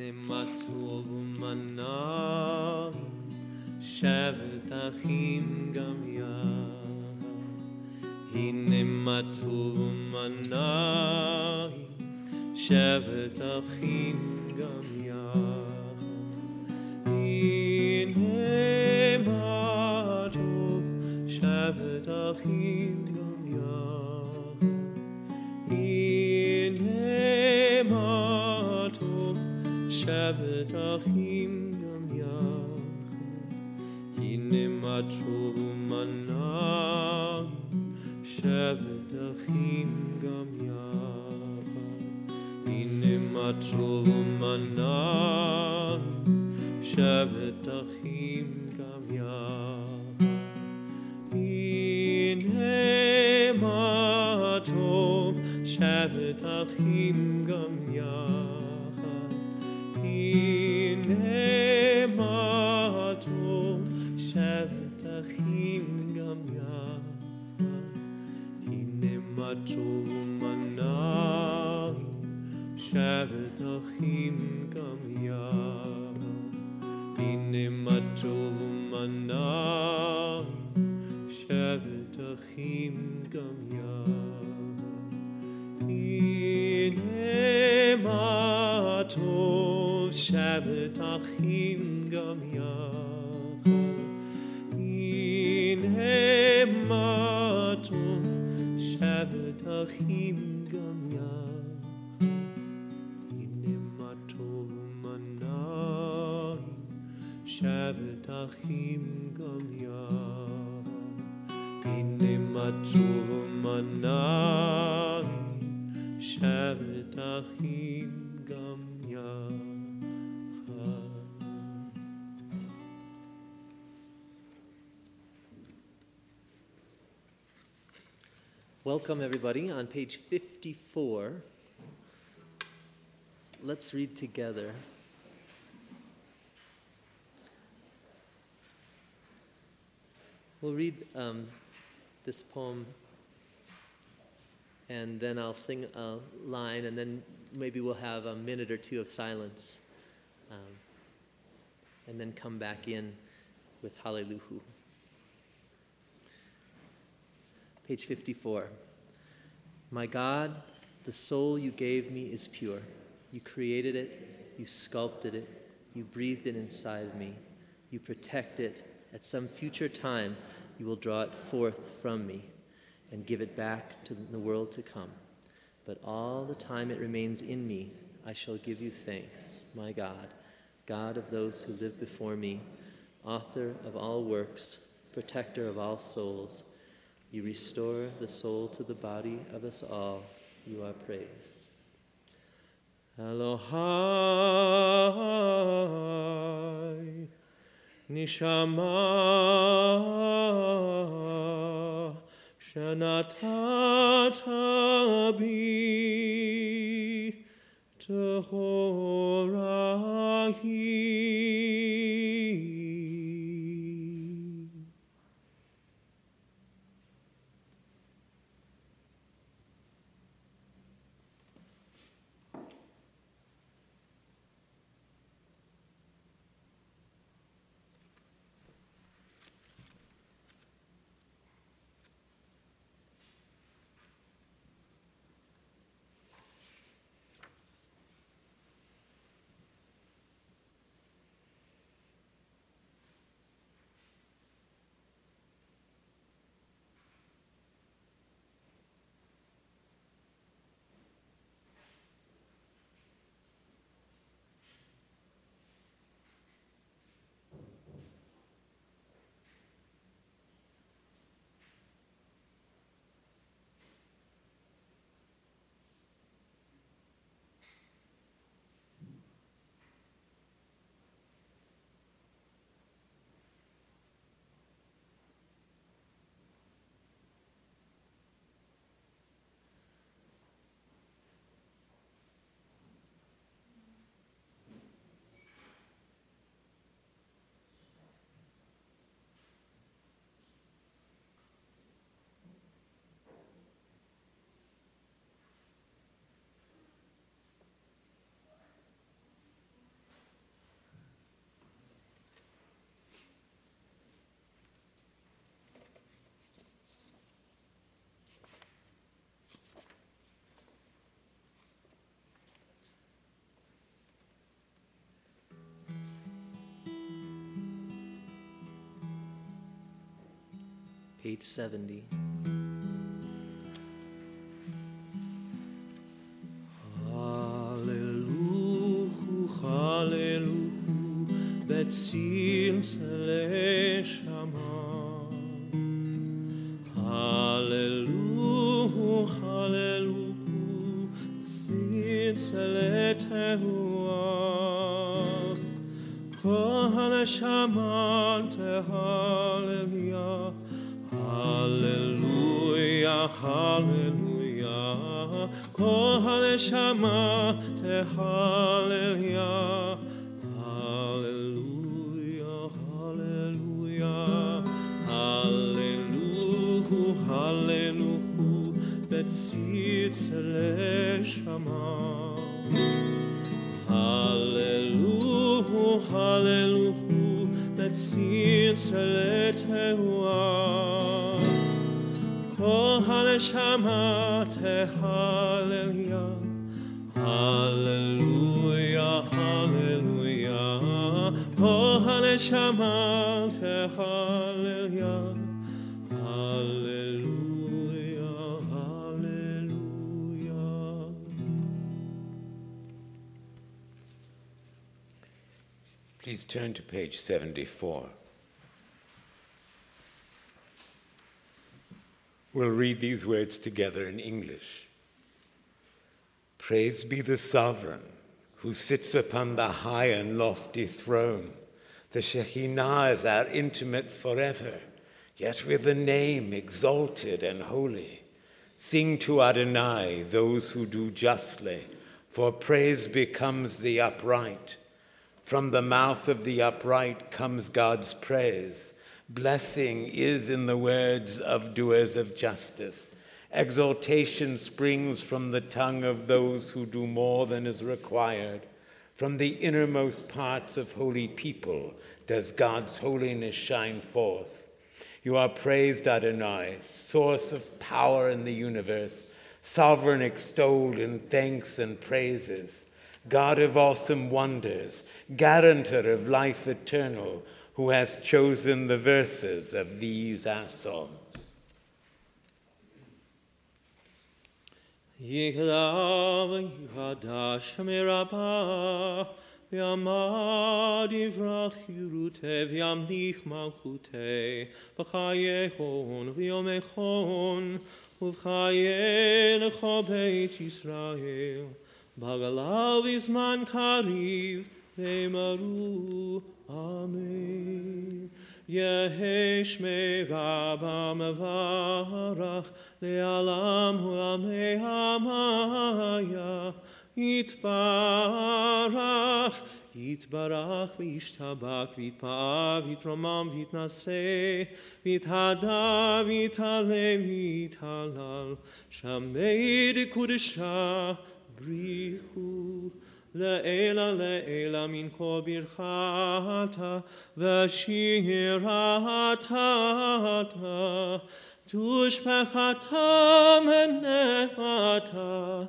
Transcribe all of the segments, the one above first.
מה טוב ומה נעים, שבת אחים גם יחד. הנה מה טוב ומה נעים, שבת אחים גם יחד. הנה מה טוב, שבת אחים גם יחד. הנה מה טוב, שבת אחים גם יחד. הנה מה טוב ומה נעים, שבת אחים גם יחד. הנה מה טוב ומה נעים, שבת אחים גם יחד. הנה מה טוב, שבת אחים גם יחד. הנה מה טוב, שבת אחים גם יחד. הנה מה טוב ומה נעים, שבת אחים גם יחד. הנה מה טוב ומה נעים, שבת אחים גם יחד. הנה מה טוב, שבת אחים גם יחד. הנה מה טוב, שבת אחים גם יחד. הנה מה טוב ומה נעים, שבת אחים גם יחד. הנה מה טוב ומה נעים, שבת אחים גם יחד. Welcome everybody. On page 54, let's read together. We'll read this poem, and then I'll sing a line, and then maybe we'll have a minute or two of silence, and then come back in with Hallelujah. Page 54. My God, the soul you gave me is pure. You created it, you sculpted it, you breathed it inside of me. You protect it. At some future time, you will draw it forth from me and give it back to the world to come. But all the time it remains in me, I shall give you thanks, my God, God of those who live before me, author of all works, protector of all souls. You restore the soul to the body of us all. You are praised. Elohai, Nishama, Shanatata bi, Tehorahi. page 70. Hallelu, hallelu, betzil sele shama. Hallelu, hallelu, betzil sele tehuah. Kol shama tehallelujah. Hallelujah, hallelujah. Kol haneshama tehallelujah. Hallelujah, hallelujah. Hallelujah, hallelujah. Betzitz leshama. Hallelujah, hallelujah. Betzitz letehuah. Kol haneshama tehallelujah. Hallelujah, hallelujah. Kol haneshama tehallelujah. Hallelujah, hallelujah. Please turn to page 74. We'll read these words together in English. Praise be the sovereign who sits upon the high and lofty throne. The Shekhinah is our intimate forever, yet with a name exalted and holy. Sing to Adonai, those who do justly, for praise becomes the upright. From the mouth of the upright comes God's praise. Blessing is in the words of doers of justice. Exaltation springs from the tongue of those who do more than is required. From the innermost parts of holy people does God's holiness shine forth. You are praised, Adonai, source of power in the universe, sovereign extolled in thanks and praises, God of awesome wonders, guarantor of life eternal, who has chosen the verses of these our psalms. Yigla v'yihadash merabah, v'yamad yivrach yiruteh, v'yamlich malchuteh, b'chayechon v'yomechon, uv'chayeh lecho beit Yisrael, b'galav izman kariv, v'emaru Amen. Yehesh me Rabba mevarach le'alam hu'amei hamaya yitbarach yitbarach v'yishtabak v'yitpa'ah v'yitromam v'yitnaseh v'yithadar v'yithaleh v'yithalal shamei dekudesha brichu Le'ela min kol birchata v'shiratata tushpechata menechata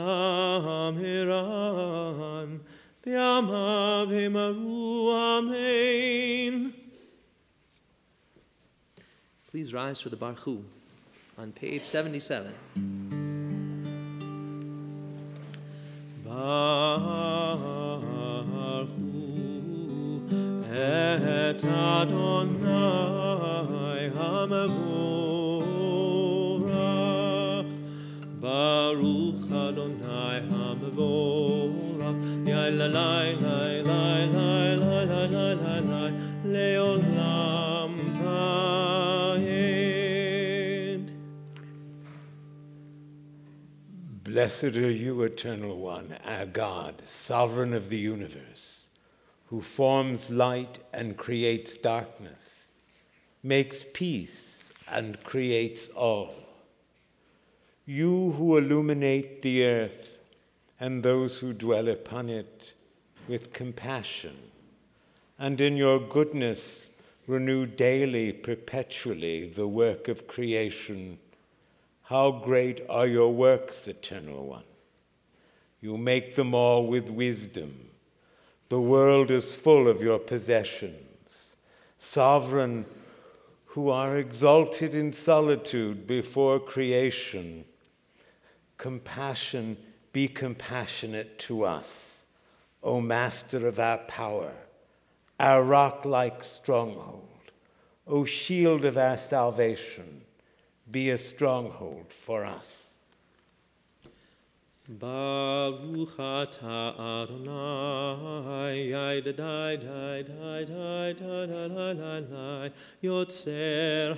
damiran b'yamav emaru amen. Please rise for the Barchu on page 77. Baruch et Adonai HaMevorach. Baruch Adonai HaMevorach. Yai-la-lai, lai-lai, lai-lai, lai-lai, lai-lai, le'olam va'ed. Blessed are you, Eternal One, our God, sovereign of the universe, who forms light and creates darkness, makes peace and creates all. You who illuminate the earth and those who dwell upon it with compassion, and in your goodness renew daily, perpetually the work of creation. How great are your works, Eternal One! You make them all with wisdom. The world is full of your possessions. Sovereign, who are exalted in solitude before creation. Compassion, be compassionate to us, O Master of our power, our rock-like stronghold, O shield of our salvation, be a stronghold for us. Baruch atah Adonai, Yotzer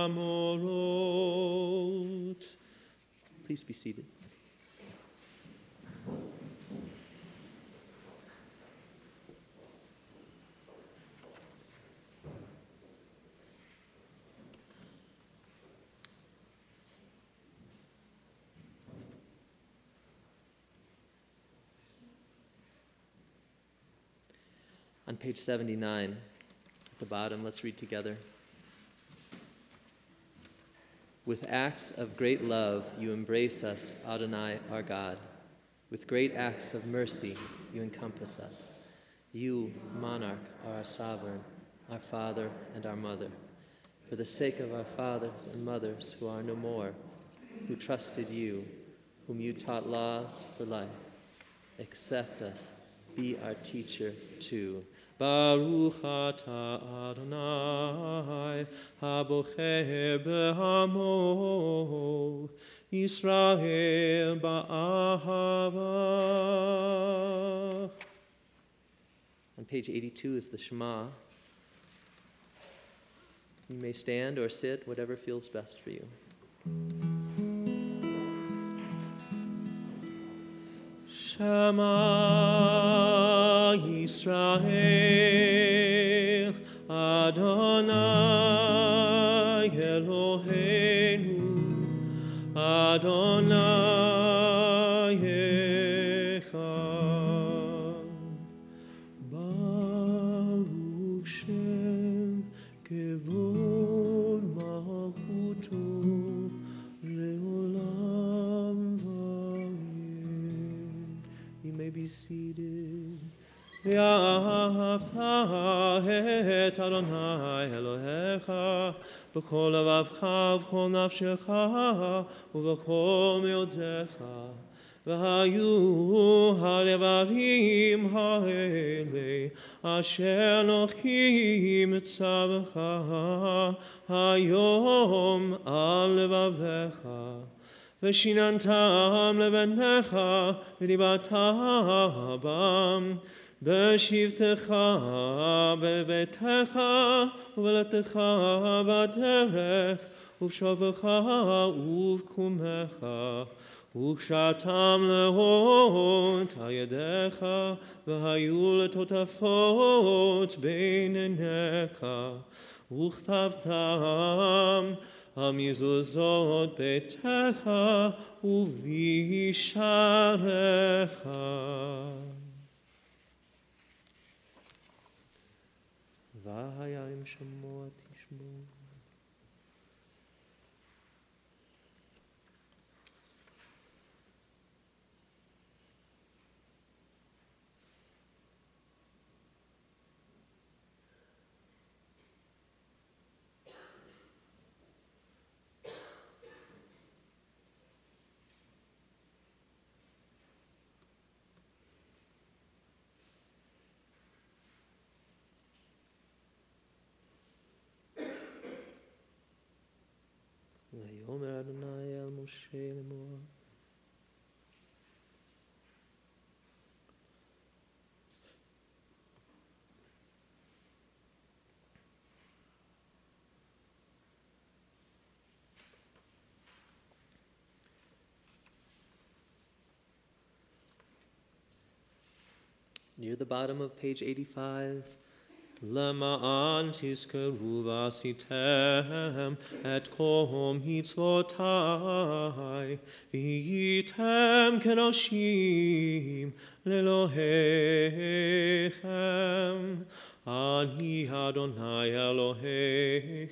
Hamorot. Please be seated. On page 79, at the bottom, let's read together. With acts of great love, you embrace us, Adonai, our God. With great acts of mercy, you encompass us. You, monarch, are our sovereign, our father and our mother. For the sake of our fathers and mothers who are no more, who trusted you, whom you taught laws for life, accept us, be our teacher too. Baruch atah Adonai, habocher be'amo, Yisrael ba'ahava. On page 82 is the Shema. You may stand or sit, whatever feels best for you. Shema Yisrael, Adonai Eloheinu, Adonai Echad. Baruch Shem Kevod Malchuto Leolam Vayed. You may be seated. Ve'ahavta et Adonai Elohecha b'chol levavcha v'chol nafshecha u'v'chol meodecha v'hayu ha'devarim ha'ele asher nochi mitzavecha hayom al levavecha v'shinantam lebenecha v'dibatam bam בשבתך בביתך ובלתך בדרך ובשובך ובקומך וכשאתם להות על ידיך והיו לטוטפות בין עיניך וכתבתם על מזוזות ביתך ובישעריך. והיה אם שמוע תשמעו. ויאמר אדוני אל משה לאמור Near the bottom of page 85, למען תזכרו ועשיתם את כל מצוותיי, והייתם קדושים לאלוהיכם. אני אדוני אלוהיכם,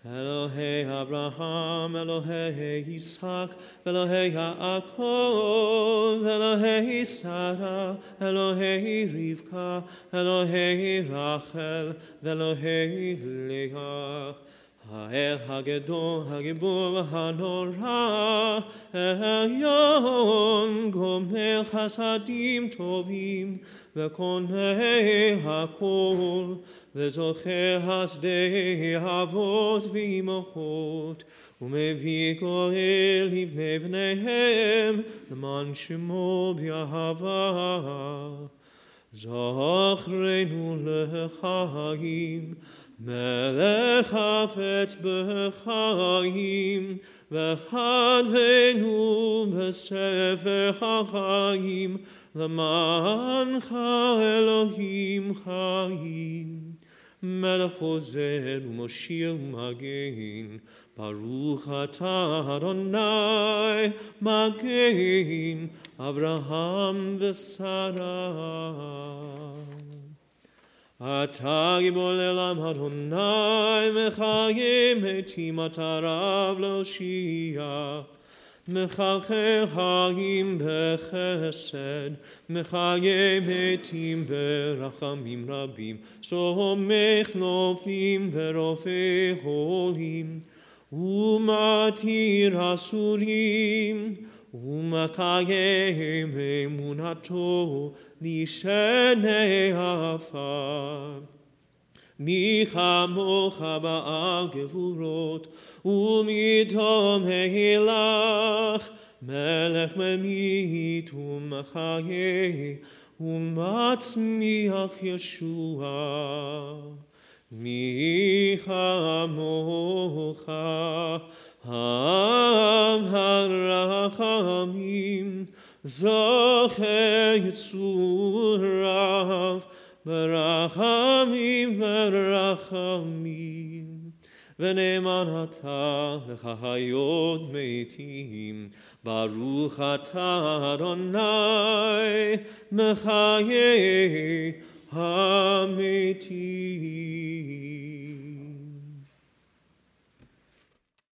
Elohei Abraham, Elohei Yitzhak, Elohei Yaakov, Elohei Sarah, Elohei Rivka, Elohei Rachel, Elohei Leah. האל הגדול, הגיבור הנורא, העליון, גומל חסדים טובים, וקונה הכל, וזוכר חסדי אבות ואימהות, ומביא גואל לבני בניהם, למען שמו באהבה. זכרנו לחיים, מלך חפץ בחיים, וכתבנו בספר החיים, למענך אלוהים חיים. מלך עוזר ומושיע ומגן, ברוך אתה אדוני מגן אברהם ושרה. אתה גיבור לעולם אדוני, מחיה מתים אתה רב להושיע. מחלקי חיים בחסד, מחיה מתים ברחמים רבים, סומך נופלים ורופא חולים, ומתיר אסורים, ומקיים אמונתו לשני עפר. מי כמוך בעל גבורות, ומדומה לך, מלך ממית ומחיה, ומצמיח ישועה. מי כמוך, עם הרחמים, זוכה יצוריו, ברחמים ורחמים. ונאמן אתה לחיות מתים, ברוך אתה אדוני מחיי המתים.